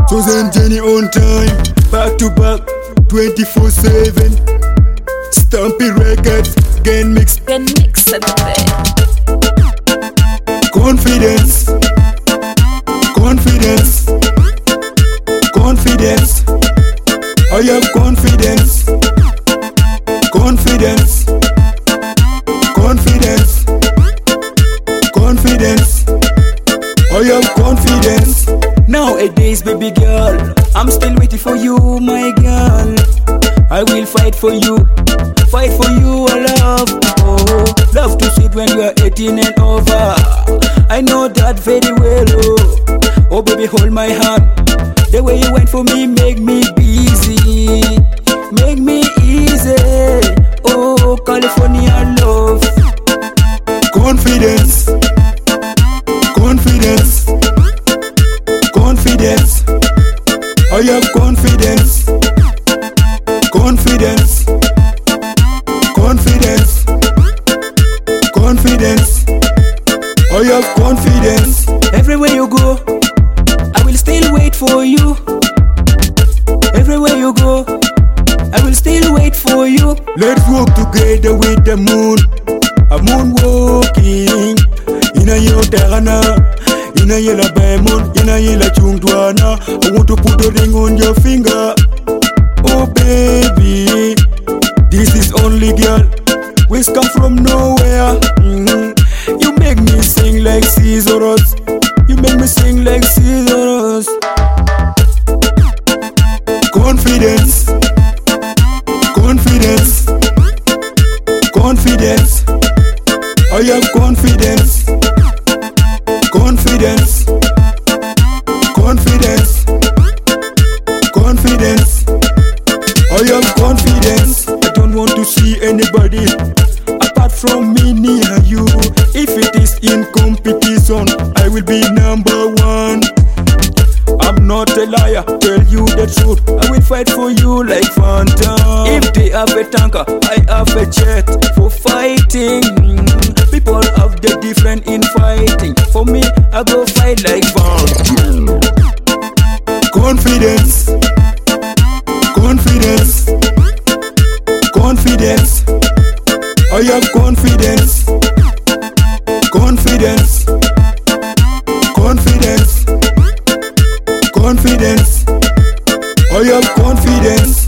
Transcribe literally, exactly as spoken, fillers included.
Susan Jenny on time, back to back, twenty-four seven. Stampy Records, Gen Mix, Gen Mix at the Confidence, confidence, confidence. I have confidence, confidence, confidence, confidence. I have confidence. Nowadays, baby girl, I'm still waiting for you, my girl. I will fight for you, fight for you, I love. Oh, love to sit when you are eighteen and over. I know that very well. Oh, oh baby, hold my hand. The way you went for me make me busy, make me easy. Oh, California love. Confidence, confidence, confidence. I have confidence, confidence, confidence, confidence. I have confidence. Everywhere you go, I will still wait for you. Everywhere you go, I will still wait for you. Let's walk together with the moon. A moon walking in a yotana, in a yellow diamond, in a yellow chungwana. I want to put a ring on your finger. Oh baby, this is only girl. We come from nowhere. Mm-hmm. You make me sing like scissors. You make me sing like scissors. Confidence, confidence, confidence. I have confidence, confidence, confidence, confidence. I have confidence. I don't want to see anybody apart from me near you. If it is in competition, I will be number one. I'm not a liar, tell you the truth. I will fight for you like Phantom. If they have a tanker, I have a jet for fighting. People have the different in fighting. For me, I go fight like Phantom. Confidence, confidence, confidence. I have confidence, confidence, confidence, confidence. I have confidence.